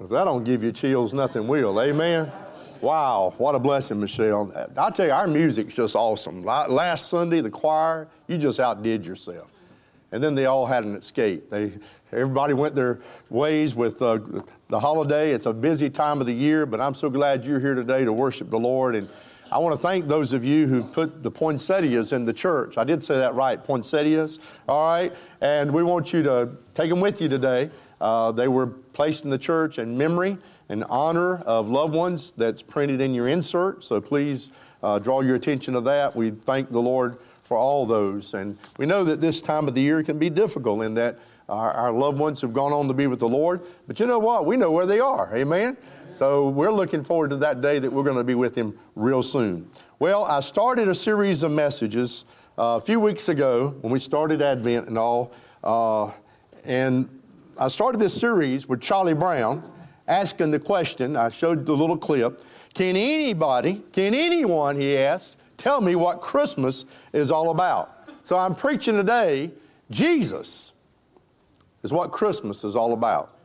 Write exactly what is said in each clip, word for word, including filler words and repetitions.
If that don't give you chills, nothing will. Amen? Wow, what a blessing, Michelle. I tell you, our music's just awesome. Last Sunday, the choir, you just outdid yourself. And then they all had an escape. They, everybody went their ways with uh, the holiday. It's a busy time of the year, but I'm so glad you're here today to worship the Lord. And I want to thank those of you who put the poinsettias in the church. I did say that right, poinsettias. All right, and we want you to take them with you today. Uh, they were placed in the church in memory and honor of loved ones. That's printed in your insert. So please uh, draw your attention to that. We thank the Lord for all those. And we know that this time of the year can be difficult in that our, our loved ones have gone on to be with the Lord. But you know what? We know where they are. Amen? So we're looking forward to that day that we're going to be with Him real soon. Well, I started a series of messages uh, a few weeks ago when we started Advent and all. Uh, and I started this series with Charlie Brown asking the question. I showed the little clip. Can anybody, can anyone, he asked, tell me what Christmas is all about? So I'm preaching today, Jesus is what Christmas is all about.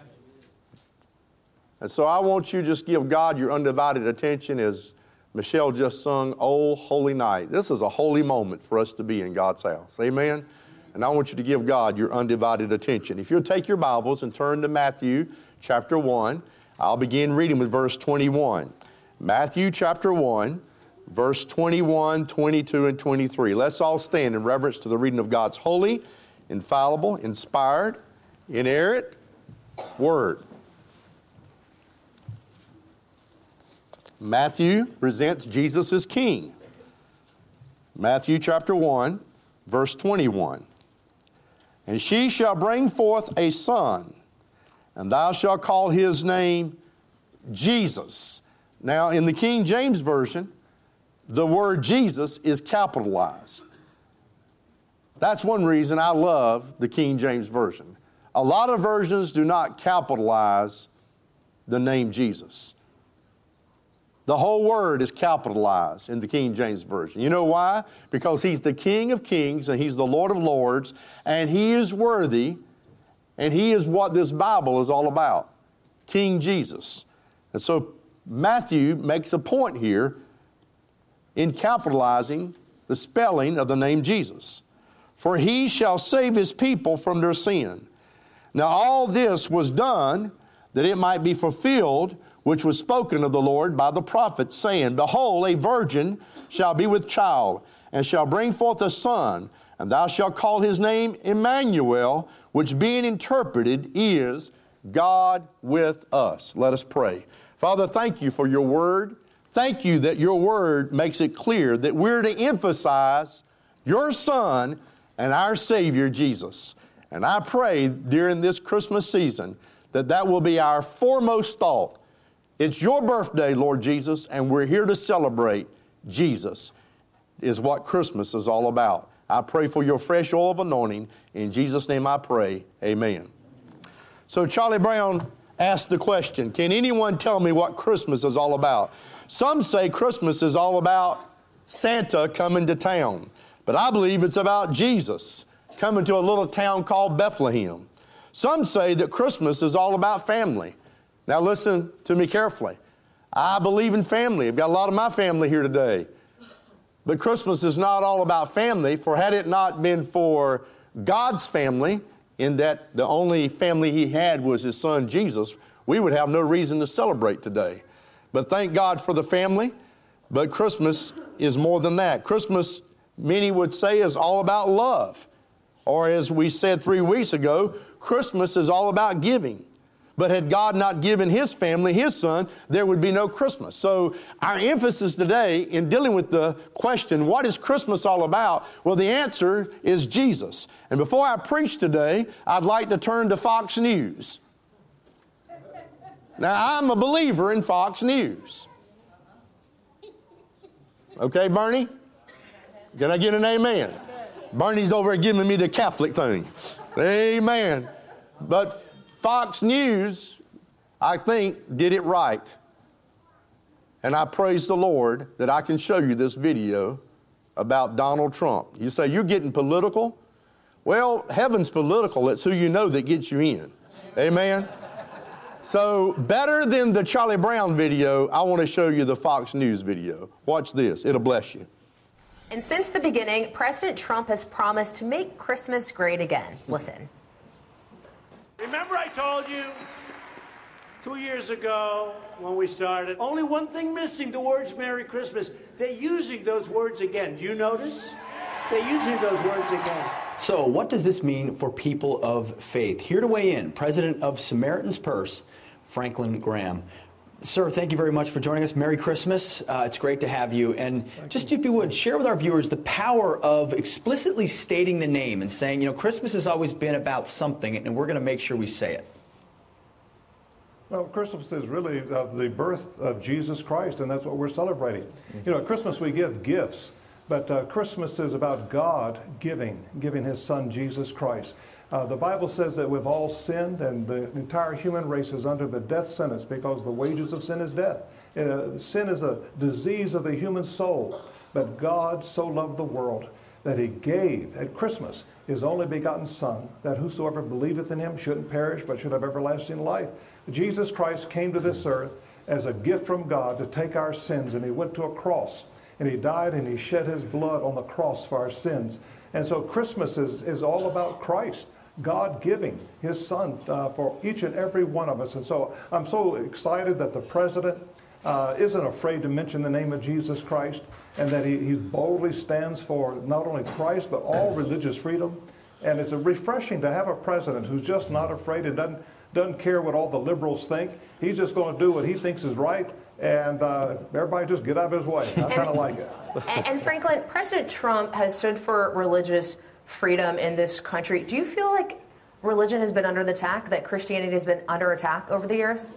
And so I want you to just give God your undivided attention as Michelle just sung, "Oh, Holy Night." This is a holy moment for us to be in God's house. Amen? And I want you to give God your undivided attention. If you'll take your Bibles and turn to Matthew chapter one, I'll begin reading with verse twenty-one. Matthew chapter one. Verse twenty-one, twenty-two, and twenty-three. Let's all stand in reverence to the reading of God's holy, infallible, inspired, inerrant Word. Matthew presents Jesus as King. Matthew chapter one, verse twenty-one. And she shall bring forth a son, and thou shalt call his name Jesus. Now, in the King James Version, the word Jesus is capitalized. That's one reason I love the King James Version. A lot of versions do not capitalize the name Jesus. The whole word is capitalized in the King James Version. You know why? Because He's the King of kings and He's the Lord of lords, and He is worthy, and He is what this Bible is all about. King Jesus. And so Matthew makes a point here in capitalizing the spelling of the name Jesus. For He shall save His people from their sin. Now all this was done that it might be fulfilled, which was spoken of the Lord by the prophet, saying, Behold, a virgin shall be with child, and shall bring forth a son, and thou shalt call his name Emmanuel, which being interpreted is God with us. Let us pray. Father, thank you for your word. Thank you that your word makes it clear that we're to emphasize your Son and our Savior, Jesus. And I pray during this Christmas season that that will be our foremost thought. It's your birthday, Lord Jesus, and we're here to celebrate Jesus is what Christmas is all about. I pray for your fresh oil of anointing. In Jesus' name I pray, amen. So Charlie Brown asked the question, can anyone tell me what Christmas is all about? Some say Christmas is all about Santa coming to town, but I believe it's about Jesus coming to a little town called Bethlehem. Some say that Christmas is all about family. Now listen to me carefully. I believe in family. I've got a lot of my family here today. But Christmas is not all about family, for had it not been for God's family, in that the only family He had was His Son Jesus, we would have no reason to celebrate today. But thank God for the family. But Christmas is more than that. Christmas, many would say, is all about love. Or as we said three weeks ago, Christmas is all about giving. But had God not given His family His Son, there would be no Christmas. So our emphasis today in dealing with the question, what is Christmas all about? Well, the answer is Jesus. And before I preach today, I'd like to turn to Fox News. Now, I'm a believer in Fox News. Okay, Bernie? Can I get an amen? Bernie's over giving me the Catholic thing. Amen. But Fox News, I think, did it right. And I praise the Lord that I can show you this video about Donald Trump. You say, you're getting political? Well, heaven's political. It's who you know that gets you in. Amen? So better than the Charlie Brown video, I want to show you the Fox News video. Watch this. It'll bless you. And since the beginning, President Trump has promised to make Christmas great again. Listen. Remember I told you two years ago when we started, only one thing missing, the words Merry Christmas. They're using those words again. Do you notice? They're using those words again. So what does this mean for people of faith? Here to weigh in, President of Samaritan's Purse, Franklin Graham. Sir, thank you very much for joining us. Merry Christmas. Uh, it's great to have you. And just if you would, share with our viewers the power of explicitly stating the name and saying, you know, Christmas has always been about something, and we're going to make sure we say it. Well, Christmas is really uh, the birth of Jesus Christ, and that's what we're celebrating. Mm-hmm. You know, at Christmas we give gifts, but uh, Christmas is about God giving, giving His Son, Jesus Christ. Uh, the Bible says that we've all sinned, and the entire human race is under the death sentence because the wages of sin is death. Uh, sin is a disease of the human soul, but God so loved the world that He gave at Christmas His only begotten Son, that whosoever believeth in Him shouldn't perish but should have everlasting life. Jesus Christ came to this earth as a gift from God to take our sins, and He went to a cross, and He died and He shed His blood on the cross for our sins. And so Christmas is, is all about Christ, God giving His Son uh, for each and every one of us. And so I'm so excited that the President uh, isn't afraid to mention the name of Jesus Christ, and that he, he boldly stands for not only Christ, but all religious freedom. And it's a refreshing to have a president who's just not afraid and doesn't, doesn't care what all the liberals think. He's just going to do what he thinks is right, and uh, everybody just get out of his way. I kind of like it. And, and Franklin, President Trump has stood for religious freedom in this country. Do you feel like religion has been under the attack, that Christianity has been under attack over the years?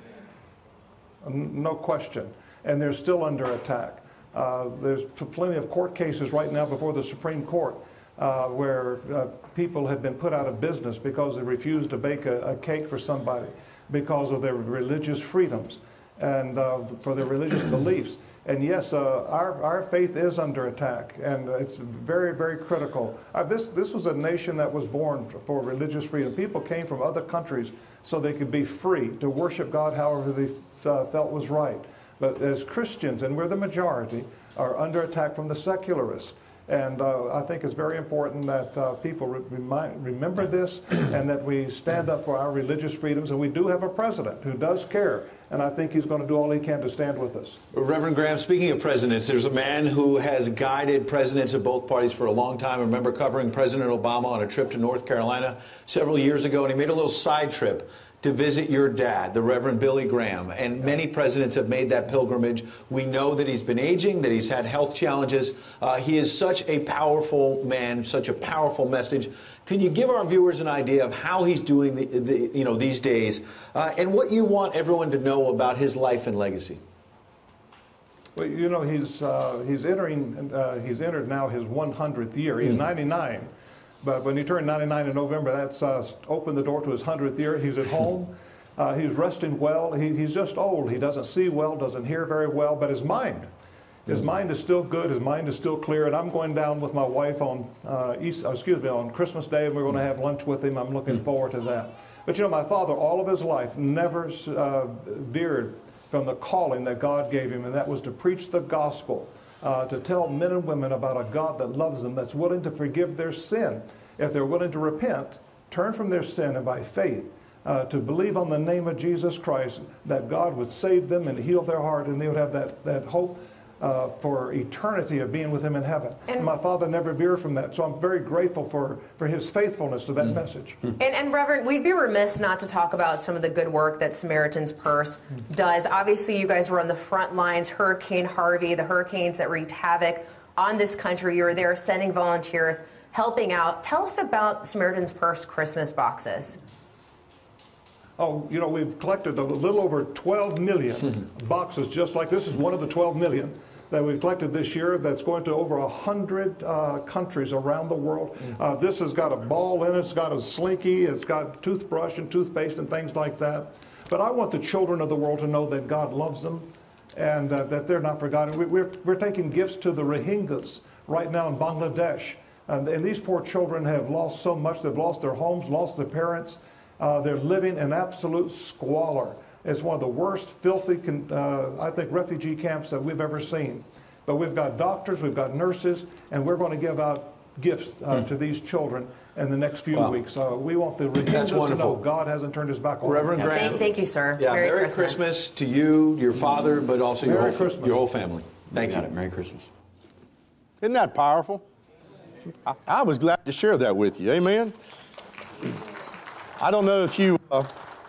No question. And they're still under attack. Uh, there's plenty of court cases right now before the Supreme Court uh, where uh, people have been put out of business because they refused to bake a, a cake for somebody because of their religious freedoms and uh, for their religious beliefs. And yes, uh, our, our faith is under attack, and it's very, very critical. Uh, this, this was a nation that was born for religious freedom. People came from other countries so they could be free to worship God however they uh, felt was right. But as Christians, and we're the majority, are under attack from the secularists. And uh, I think it's very important that uh, people re remind, remember this, and that we stand up for our religious freedoms. And we do have a president who does care, and I think he's going to do all he can to stand with us. Reverend Graham, speaking of presidents, there's a man who has guided presidents of both parties for a long time. I remember covering President Obama on a trip to North Carolina several years ago, and he made a little side trip to visit your dad, the Reverend Billy Graham. And many presidents have made that pilgrimage. We know that he's been aging, that he's had health challenges. Uh, he is such a powerful man, such a powerful message. Can you give our viewers an idea of how he's doing the, the, you know, these days, uh, and what you want everyone to know about his life and legacy? Well, you know, he's, uh, he's, entering, uh, he's entered now his one hundredth year. He's mm. ninety-nine. But when he turned ninety-nine in November, that's uh, opened the door to his hundredth year. He's at home. Uh, he's resting well. He, he's just old. He doesn't see well, doesn't hear very well, but his mind, his mm-hmm. mind is still good. His mind is still clear. And I'm going down with my wife on uh, East, excuse me, on Christmas Day, and we're going to have lunch with him. I'm looking mm-hmm. forward to that. But you know, my father, all of his life, never uh, veered from the calling that God gave him, and that was to preach the gospel. Uh, to tell men and women about a God that loves them, that's willing to forgive their sin. If they're willing to repent, turn from their sin, and by faith, uh, to believe on the name of Jesus Christ, that God would save them and heal their heart, and they would have that, that hope uh, for eternity of being with Him in heaven. And my father never veered from that, so I'm very grateful for, for his faithfulness to that mm. message. And, and Reverend, we'd be remiss not to talk about some of the good work that Samaritan's Purse does. Obviously, you guys were on the front lines, Hurricane Harvey, the hurricanes that wreaked havoc on this country. You were there sending volunteers, helping out. Tell us about Samaritan's Purse Christmas boxes. Oh, you know, we've collected a little over twelve million boxes just like this. Is one of the twelve million that we've collected this year that's going to over one hundred uh, countries around the world. Uh, this has got a ball in it, it's got a slinky, it's got toothbrush and toothpaste and things like that. But I want the children of the world to know that God loves them and uh, that they're not forgotten. We, we're, we're taking gifts to the Rohingyas right now in Bangladesh. And, and these poor children have lost so much. They've lost their homes, lost their parents. Uh, they're living in absolute squalor. It's one of the worst, filthy, uh, I think, refugee camps that we've ever seen. But we've got doctors, we've got nurses, and we're going to give out gifts uh, mm. to these children in the next few wow. weeks. Uh, we want the redeemed to know God hasn't turned his back on Reverend them. Graham. Thank, thank you, sir. Yeah, Merry, Merry Christmas. Christmas to you, your father, but also your whole, your whole family. Thank you. Got it. Merry Christmas. Isn't that powerful? I, I was glad to share that with you. Amen? I don't know if you uh,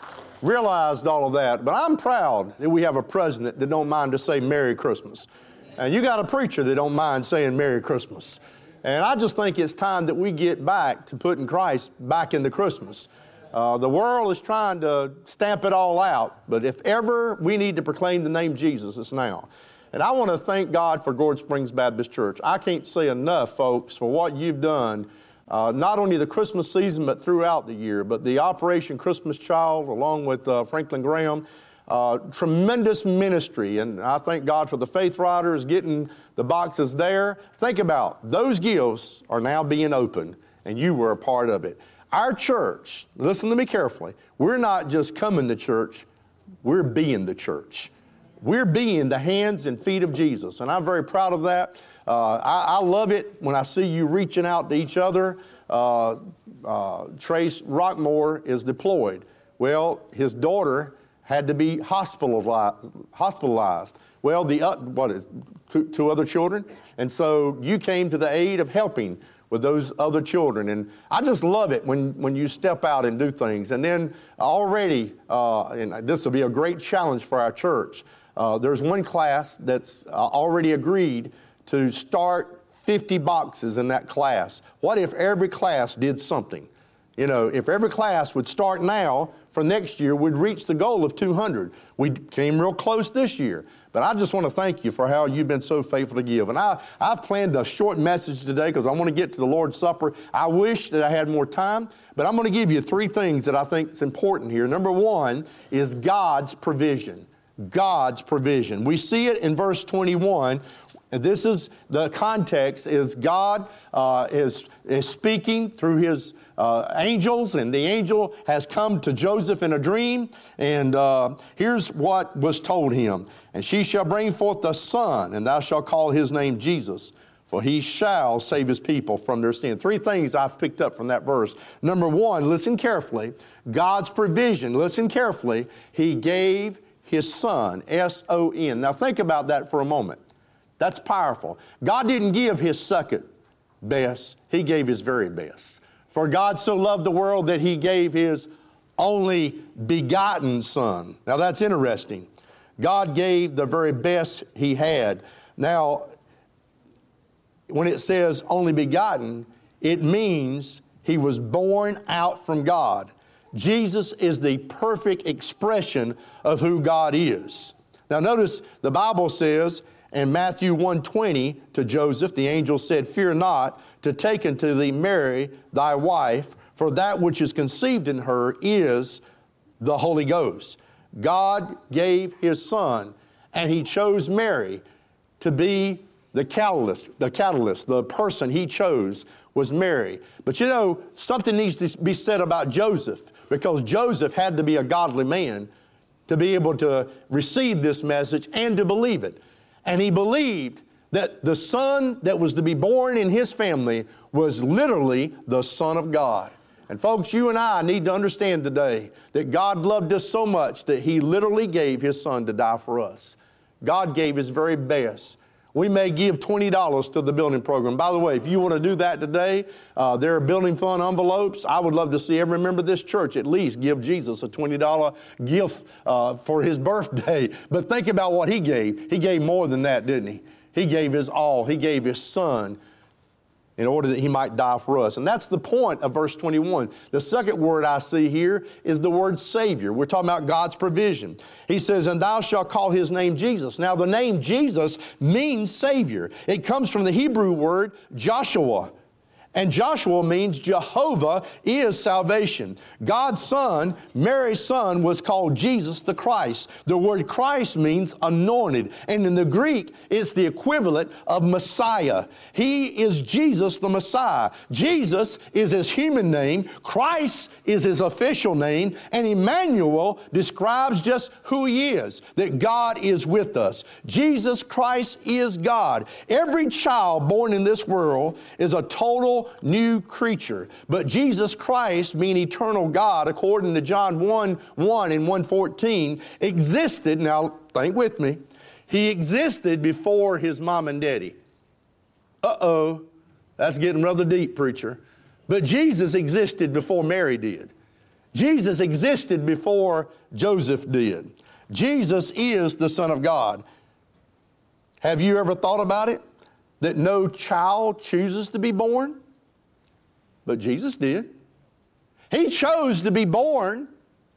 realized all of that, but I'm proud that we have a president that don't mind to say Merry Christmas. And you got a preacher that don't mind saying Merry Christmas. And I just think it's time that we get back to putting Christ back into Christmas. Uh, the world is trying to stamp it all out, but if ever we need to proclaim the name Jesus, it's now. And I want to thank God for Gourd Springs Baptist Church. I can't say enough, folks, for what you've done, uh, not only the Christmas season, but throughout the year. But the Operation Christmas Child, along with uh, Franklin Graham, uh, tremendous ministry. And I thank God for the Faith Riders getting the boxes there. Think about those gifts are now being opened, and you were a part of it. Our church, listen to me carefully, we're not just coming to church, we're being the church. We're being the hands and feet of Jesus, and I'm very proud of that. Uh, I, I love it when I see you reaching out to each other. Uh, uh, Trace Rockmore is deployed. Well, his daughter had to be hospitalized. hospitalized. Well, the uh, what is two, two other children, and so you came to the aid of helping with those other children. And I just love it when, when you step out and do things. And then already, uh, and this will be a great challenge for our church, uh, there's one class that's uh, already agreed to start fifty boxes in that class. What if every class did something? You know, if every class would start now, for next year, we'd reach the goal of two hundred. We came real close this year. But I just want to thank you for how you've been so faithful to give. And I, I've planned a short message today because I want to get to the Lord's Supper. I wish that I had more time, but I'm going to give you three things that I think is important here. Number one is God's provision. God's provision. We see it in verse twenty-one. And this is the context is God uh, is, is speaking through his uh, angels, and the angel has come to Joseph in a dream. And uh, here's what was told him. And she shall bring forth a son, and thou shalt call his name Jesus, for he shall save his people from their sin. Three things I've picked up from that verse. Number one, listen carefully. God's provision. Listen carefully. He gave his son, S O N. Now think about that for a moment. That's powerful. God didn't give his second best. He gave his very best. For God so loved the world that he gave his only begotten son. Now that's interesting. God gave the very best he had. Now, when it says only begotten, it means he was born out from God. Jesus is the perfect expression of who God is. Now notice the Bible says in Matthew one twenty to Joseph, the angel said, "Fear not to take unto thee Mary thy wife, for that which is conceived in her is the Holy Ghost." God gave his son, and he chose Mary to be the catalyst, the catalyst, the person he chose was Mary. But you know, something needs to be said about Joseph, because Joseph had to be a godly man to be able to receive this message and to believe it. And he believed that the son that was to be born in his family was literally the Son of God. And folks, you and I need to understand today that God loved us so much that he literally gave his son to die for us. God gave his very best. We may give twenty dollars to the building program. By the way, if you want to do that today, uh, there are building fund envelopes. I would love to see every member of this church at least give Jesus a twenty dollar gift uh, for his birthday. But think about what he gave. He gave more than that, didn't he? He gave his all. He gave his son in order that he might die for us. And that's the point of verse twenty-one. The second word I see here is the word Savior. We're talking about God's provision. He says, "And thou shalt call his name Jesus." Now the name Jesus means Savior. It comes from the Hebrew word Joshua. And Joshua means Jehovah is salvation. God's son, Mary's son, was called Jesus the Christ. The word Christ means anointed. And in the Greek, it's the equivalent of Messiah. He is Jesus the Messiah. Jesus is his human name. Christ is his official name. And Emmanuel describes just who he is, that God is with us. Jesus Christ is God. Every child born in this world is a total new creature. But Jesus Christ, being eternal God, according to John one one and one fourteen, existed, now think with me, he existed before his mom and daddy. Uh-oh, that's getting rather deep, preacher. But Jesus existed before Mary did. Jesus existed before Joseph did. Jesus is the Son of God. Have you ever thought about it? That no child chooses to be born? But Jesus did. He chose to be born.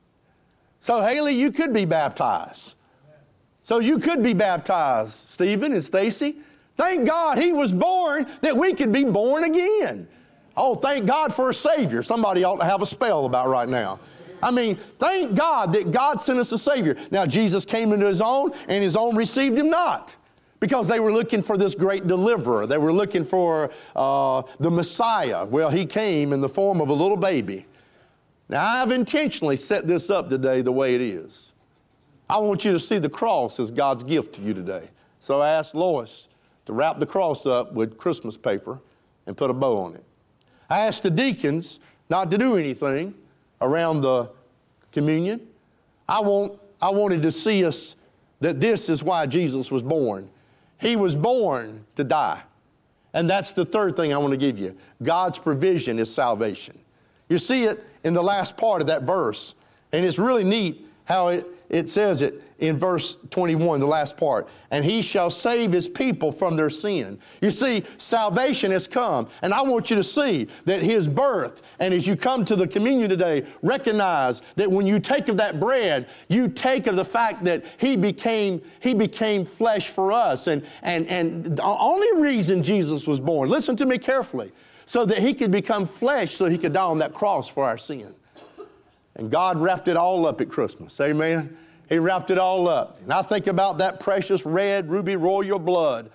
So Haley, you could be baptized. So you could be baptized, Stephen and Stacy. Thank God he was born that we could be born again. Oh, thank God for a Savior. Somebody ought to have a spell about right now. I mean, thank God that God sent us a Savior. Now, Jesus came into his own, and his own received him not. Because they were looking for this great deliverer. They were looking for uh, the Messiah. Well, he came in the form of a little baby. Now, I've intentionally set this up today the way it is. I want you to see the cross as God's gift to you today. So I asked Lois to wrap the cross up with Christmas paper and put a bow on it. I asked the deacons not to do anything around the communion. I want, I wanted to see us that this is why Jesus was born. He was born to die. And that's the third thing I want to give you. God's provision is salvation. You see it in the last part of that verse. And it's really neat how it, it says it in verse twenty-one, the last part. And he shall save his people from their sin. You see, salvation has come. And I want you to see that his birth, and as you come to the communion today, recognize that when you take of that bread, you take of the fact that he became, he became flesh for us. And, and, and the only reason Jesus was born, listen to me carefully, so that he could become flesh so he could die on that cross for our sin. And God wrapped it all up at Christmas. Amen. He wrapped it all up. And I think about that precious red ruby royal blood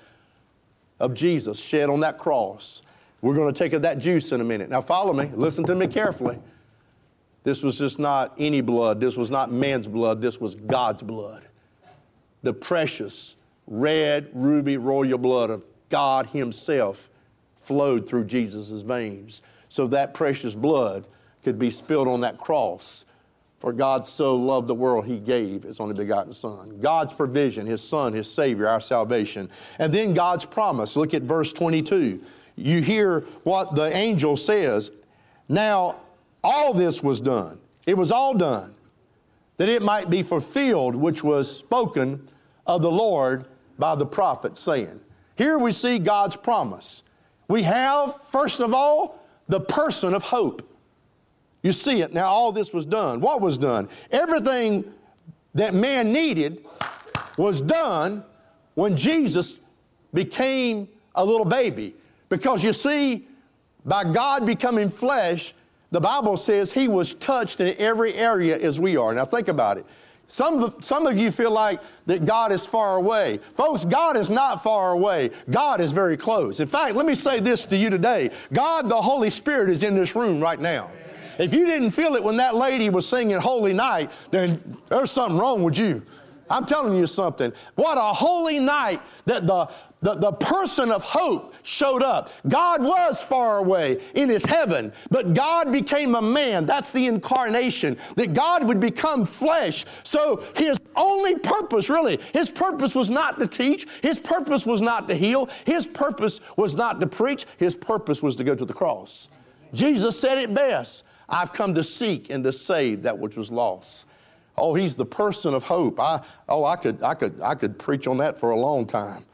of Jesus shed on that cross. We're going to take of that juice in a minute. Now follow me. Listen to me carefully. This was just not any blood. This was not man's blood. This was God's blood. The precious red ruby royal blood of God himself flowed through Jesus' veins. So that precious blood could be spilled on that cross. For God so loved the world, he gave his only begotten Son. God's provision, his Son, his Savior, our salvation. And then God's promise. Look at verse twenty-two. You hear what the angel says. Now, all this was done. It was all done, that it might be fulfilled, which was spoken of the Lord by the prophet, saying. Here we see God's promise. We have, first of all, the person of hope. You see it. Now, all this was done. What was done? Everything that man needed was done when Jesus became a little baby. Because you see, by God becoming flesh, the Bible says he was touched in every area as we are. Now, think about it. Some, some of you feel like that God is far away. Folks, God is not far away. God is very close. In fact, let me say this to you today. God, the Holy Spirit, is in this room right now. If you didn't feel it when that lady was singing Holy Night, then there's something wrong with you. I'm telling you something. What a holy night that the, the, the person of hope showed up. God was far away in his heaven, but God became a man. That's the incarnation, that God would become flesh. So his only purpose, really, his purpose was not to teach. His purpose was not to heal. His purpose was not to preach. His purpose was to go to the cross. Jesus said it best. I've come to seek and to save that which was lost. Oh, he's the person of hope. I, oh, I could, I could, I could preach on that for a long time.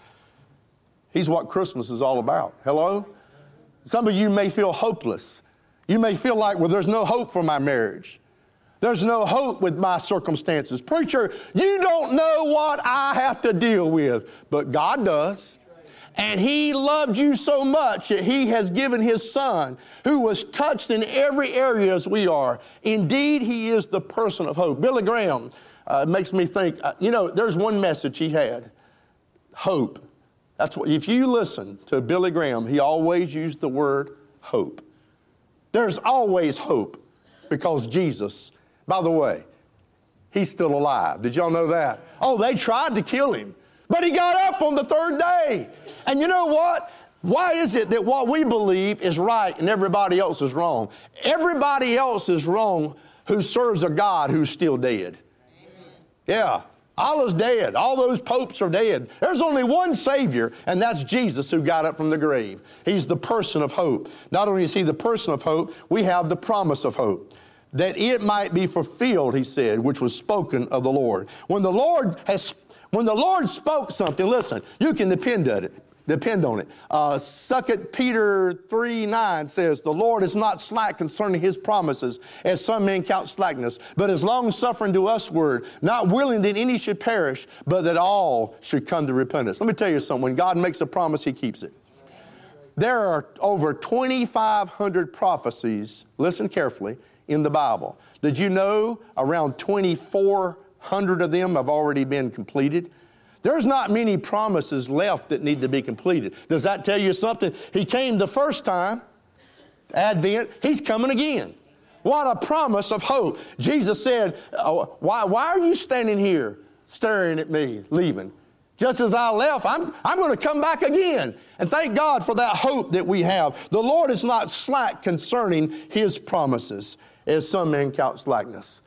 He's what Christmas is all about. Hello? Some of you may feel hopeless. You may feel like, well, there's no hope for my marriage. There's no hope with my circumstances. Preacher, you don't know what I have to deal with, but God does. And he loved you so much that he has given his son, who was touched in every area as we are. Indeed, he is the person of hope. Billy Graham uh, makes me think, uh, you know, there's one message he had, hope. That's what, if you listen to Billy Graham, he always used the word hope. There's always hope because Jesus, by the way, he's still alive. Did y'all know that? Oh, they tried to kill him, but he got up on the third day. And you know what? Why is it that what we believe is right and everybody else is wrong? Everybody else is wrong who serves a God who's still dead. Amen. Yeah. Allah's dead. All those popes are dead. There's only one Savior, and that's Jesus who got up from the grave. He's the person of hope. Not only is he the person of hope, we have the promise of hope. That it might be fulfilled, he said, which was spoken of the Lord. When the Lord has, when the Lord spoke something, listen, you can depend on it. Depend on it. Uh, Second Peter three nine says, the Lord is not slack concerning his promises, as some men count slackness, but is long-suffering to usward, not willing that any should perish, but that all should come to repentance. Let me tell you something. When God makes a promise, he keeps it. There are over twenty-five hundred prophecies, listen carefully, in the Bible. Did you know around twenty-four hundred of them have already been completed? There's not many promises left that need to be completed. Does that tell you something? He came the first time, Advent, he's coming again. What a promise of hope. Jesus said, oh, why, why are you standing here staring at me, leaving? Just as I left, I'm, I'm going to come back again. And thank God for that hope that we have. The Lord is not slack concerning his promises, as some men count slackness.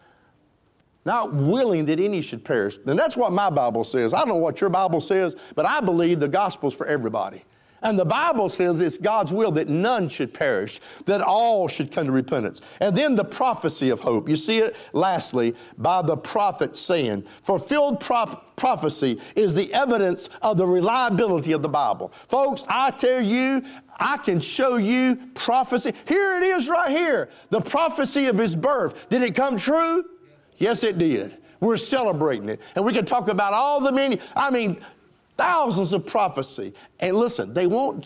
Not willing that any should perish. And that's what my Bible says. I don't know what your Bible says, but I believe the gospel's for everybody. And the Bible says it's God's will that none should perish, that all should come to repentance. And then the prophecy of hope. You see it, lastly, by the prophet saying, fulfilled prop- prophecy is the evidence of the reliability of the Bible. Folks, I tell you, I can show you prophecy. Here it is right here. The prophecy of his birth. Did it come true? Yes, it did. We're celebrating it. And we can talk about all the many, I mean, thousands of prophecy. And listen, they won't,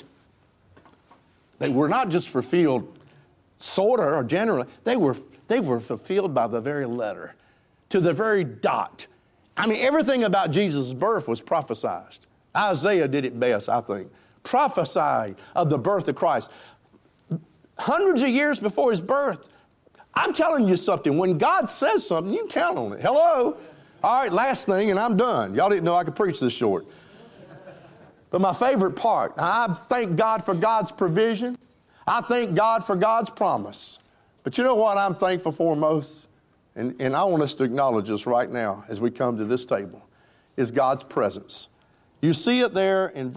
they were not just fulfilled sort of or generally. They were, they were fulfilled by the very letter, to the very dot. I mean, everything about Jesus' birth was prophesied. Isaiah did it best, I think. Prophesied of the birth of Christ. Hundreds of years before his birth. I'm telling you something. When God says something, you count on it. Hello? All right, last thing, and I'm done. Y'all didn't know I could preach this short. But my favorite part, I thank God for God's provision. I thank God for God's promise. But you know what I'm thankful for most? And, and I want us to acknowledge this right now as we come to this table, is God's presence. You see it there in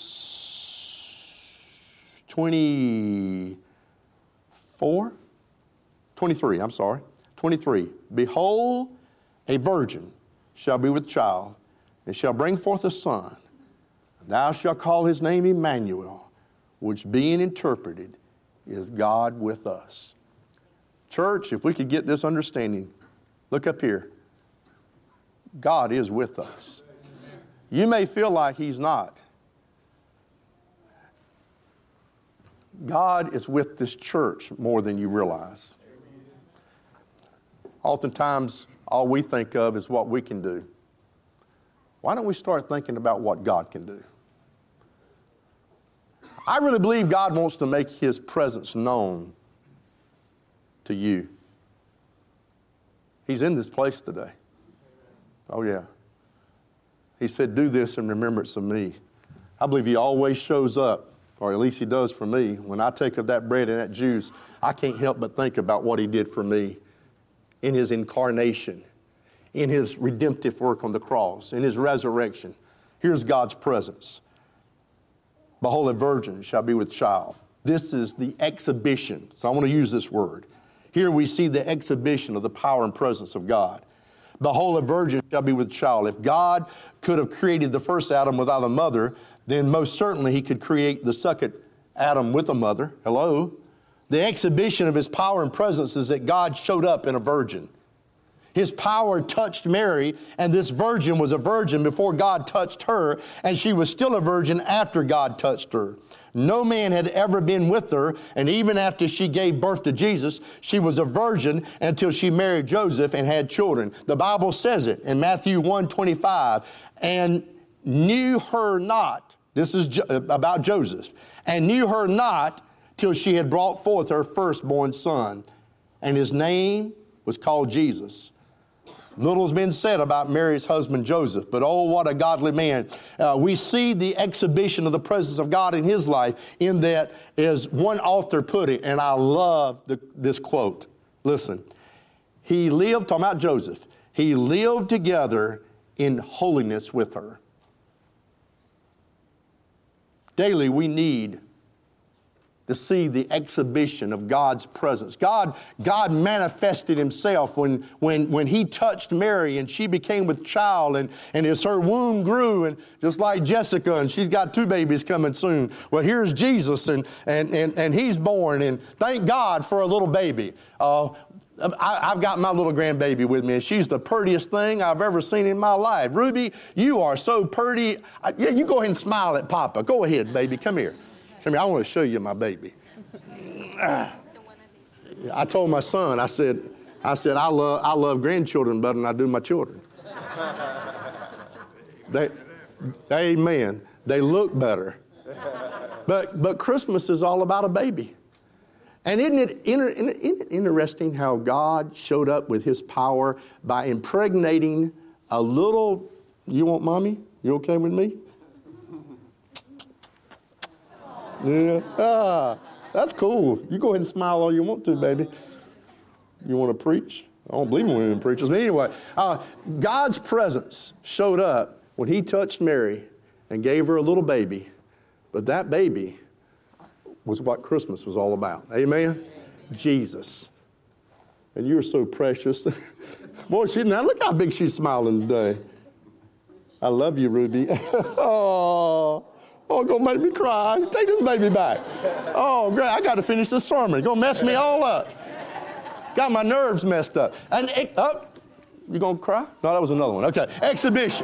verse twenty-four? twenty-three, I'm sorry. twenty-three. Behold, a virgin shall be with child, and shall bring forth a son. And thou shalt call his name Emmanuel, which being interpreted is God with us. Church, if we could get this understanding, look up here. God is with us. You may feel like he's not. God is with this church more than you realize. Oftentimes, all we think of is what we can do. Why don't we start thinking about what God can do? I really believe God wants to make his presence known to you. He's in this place today. Oh, yeah. He said, do this in remembrance of me. I believe he always shows up, or at least he does for me. When I take of that bread and that juice, I can't help but think about what he did for me. In his incarnation, in his redemptive work on the cross, in his resurrection. Here's God's presence. Behold, a virgin shall be with child. This is the exhibition. So I want to use this word. Here we see the exhibition of the power and presence of God. Behold, a virgin shall be with child. If God could have created the first Adam without a mother, then most certainly he could create the second Adam with a mother. Hello? The exhibition of his power and presence is that God showed up in a virgin. His power touched Mary, and this virgin was a virgin before God touched her, and she was still a virgin after God touched her. No man had ever been with her, and even after she gave birth to Jesus, she was a virgin until she married Joseph and had children. The Bible says it in Matthew one twenty-five, and knew her not. This is jo- about Joseph. And knew her not till she had brought forth her firstborn son. And his name was called Jesus. Little's been said about Mary's husband Joseph, but oh, what a godly man. Uh, we see the exhibition of the presence of God in his life in that, as one author put it, and I love the, this quote. Listen, he lived, talking about Joseph, he lived together in holiness with her. Daily we need to see the exhibition of God's presence. God, God manifested himself when, when, when he touched Mary and she became with child, and, and as her womb grew, and just like Jessica, and she's got two babies coming soon. Well, here's Jesus, and, and, and, and he's born, and thank God for a little baby. Uh, I, I've got my little grandbaby with me, and she's the prettiest thing I've ever seen in my life. Ruby, you are so pretty. I, yeah, you go ahead and smile at Papa. Go ahead, baby. Come here. Come here. I want to show you my baby. I told my son, I said, I said, I love, I love grandchildren better than I do my children. They, amen. They look better. But, but Christmas is all about a baby. And isn't it, inter, isn't it interesting how God showed up with his power by impregnating a little, you want mommy? You okay with me? Yeah. Ah, that's cool. You go ahead and smile all you want to, baby. You want to preach? I don't believe in women in preachers. But anyway, uh, God's presence showed up when he touched Mary and gave her a little baby. But that baby was what Christmas was all about. Amen? Amen. Jesus. And you're so precious. Boy, she, now look how big she's smiling today. I love you, Ruby. Oh. Oh, gonna make me cry. Take this baby back. Oh, great. I got to finish this sermon. Gonna mess me all up. Got my nerves messed up. And, it, oh, you gonna cry? No, that was another one. Okay, exhibition.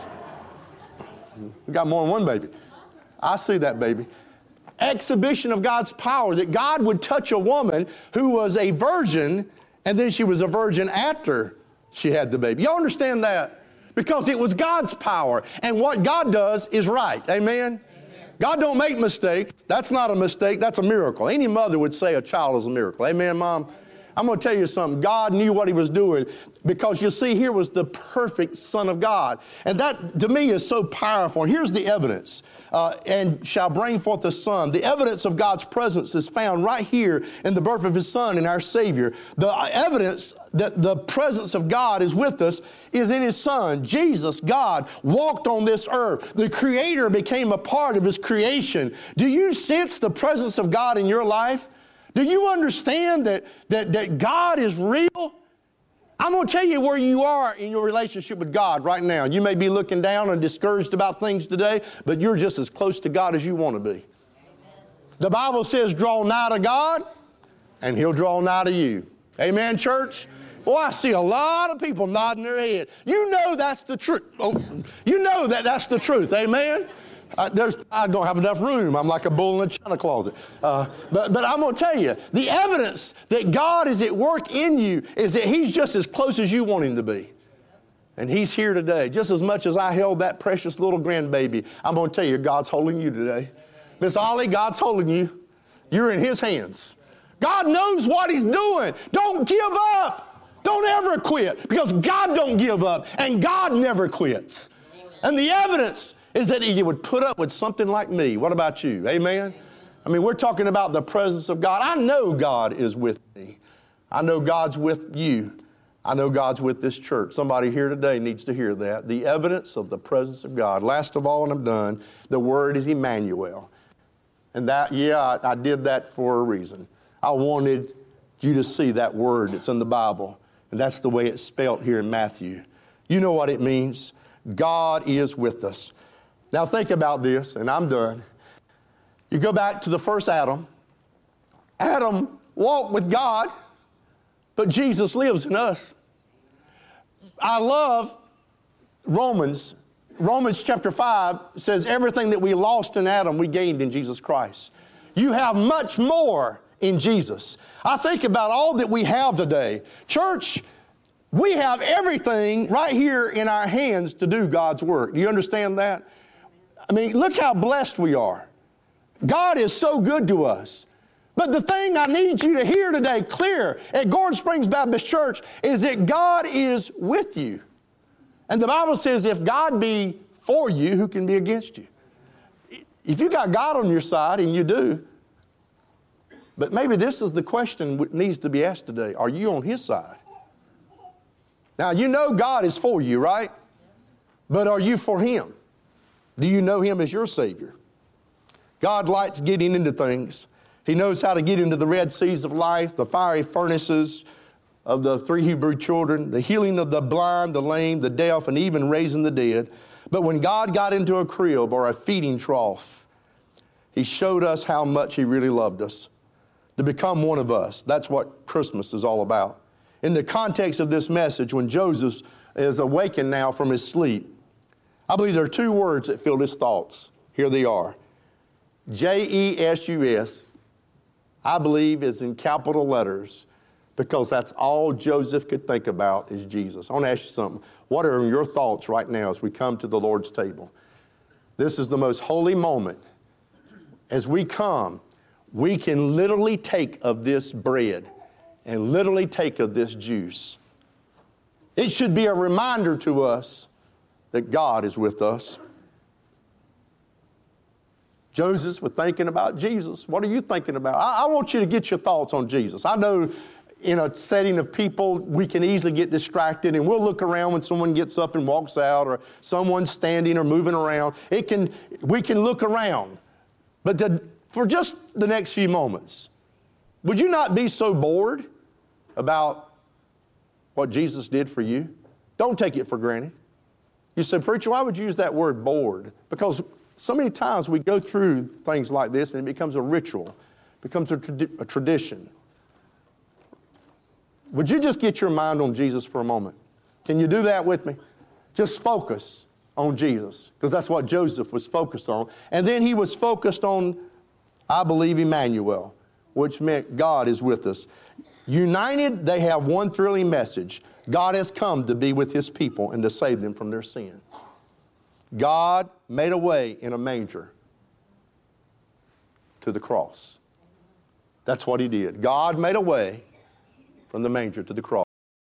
We got more than one baby. I see that baby. Exhibition of God's power, that God would touch a woman who was a virgin, and then she was a virgin after she had the baby. Y'all understand that? Because it was God's power. And what God does is right. Amen? God don't make mistakes. That's not a mistake. That's a miracle. Any mother would say a child is a miracle. Amen, Mom? I'm going to tell you something. God knew what he was doing, because you see, here was the perfect Son of God. And that, to me, is so powerful. And here's the evidence. Uh, and shall bring forth a son. The evidence of God's presence is found right here in the birth of his Son and our Savior. The evidence that the presence of God is with us is in his Son. Jesus, God, walked on this earth. The Creator became a part of his creation. Do you sense the presence of God in your life? Do you understand that, that, that God is real? I'm going to tell you where you are in your relationship with God right now. You may be looking down and discouraged about things today, but you're just as close to God as you want to be. Amen. The Bible says, draw nigh to God, and he'll draw nigh to you. Amen, church? Boy, I see a lot of people nodding their head. You know that's the truth. Oh, you know that that's the truth. Amen? Uh, there's, I don't have enough room. I'm like a bull in a china closet. Uh, but, but I'm going to tell you, the evidence that God is at work in you is that he's just as close as you want him to be. And he's here today. Just as much as I held that precious little grandbaby, I'm going to tell you, God's holding you today. Miss Ollie, God's holding you. You're in his hands. God knows what he's doing. Don't give up. Don't ever quit, because God don't give up, and God never quits. And the evidence is that he would put up with something like me. What about you? Amen? I mean, we're talking about the presence of God. I know God is with me. I know God's with you. I know God's with this church. Somebody here today needs to hear that. The evidence of the presence of God. Last of all, and I'm done, the word is Emmanuel. And that, yeah, I, I did that for a reason. I wanted you to see that word that's in the Bible. And that's the way it's spelled here in Matthew. You know what it means. God is with us. Now think about this, and I'm done. You go back to the first Adam. Adam walked with God, but Jesus lives in us. I love Romans. Romans chapter five says everything that we lost in Adam, we gained in Jesus Christ. You have much more in Jesus. I think about all that we have today. Church, we have everything right here in our hands to do God's work. Do you understand that? I mean, look how blessed we are. God is so good to us. But the thing I need you to hear today clear at Gordon Springs Baptist Church is that God is with you. And the Bible says if God be for you, who can be against you? If you got God on your side, and you do, but maybe this is the question that needs to be asked today. Are you on His side? Now, you know God is for you, right? But are you for Him? Do you know Him as your Savior? God likes getting into things. He knows how to get into the Red Seas of life, the fiery furnaces of the three Hebrew children, the healing of the blind, the lame, the deaf, and even raising the dead. But when God got into a crib or a feeding trough, He showed us how much He really loved us. To become one of us. That's what Christmas is all about. In the context of this message, when Joseph is awakened now from his sleep, I believe there are two words that filled his thoughts. Here they are. J E S U S, I believe, is in capital letters because that's all Joseph could think about is Jesus. I want to ask you something. What are your thoughts right now as we come to the Lord's table? This is the most holy moment. As we come, we can literally take of this bread and literally take of this juice. It should be a reminder to us that God is with us. Joseph was thinking about Jesus. What are you thinking about? I, I want you to get your thoughts on Jesus. I know in a setting of people, we can easily get distracted and we'll look around when someone gets up and walks out or someone's standing or moving around. It can, we can look around. But the, for just the next few moments, would you not be so bored about what Jesus did for you? Don't take it for granted. You say, preacher, why would you use that word bored? Because so many times we go through things like this and it becomes a ritual, becomes a, tradi- a tradition. Would you just get your mind on Jesus for a moment? Can you do that with me? Just focus on Jesus, because that's what Joseph was focused on. And then he was focused on, I believe, Emmanuel, which meant God is with us. United, they have one thrilling message. God has come to be with His people and to save them from their sin. God made a way in a manger to the cross. That's what He did. God made a way from the manger to the cross.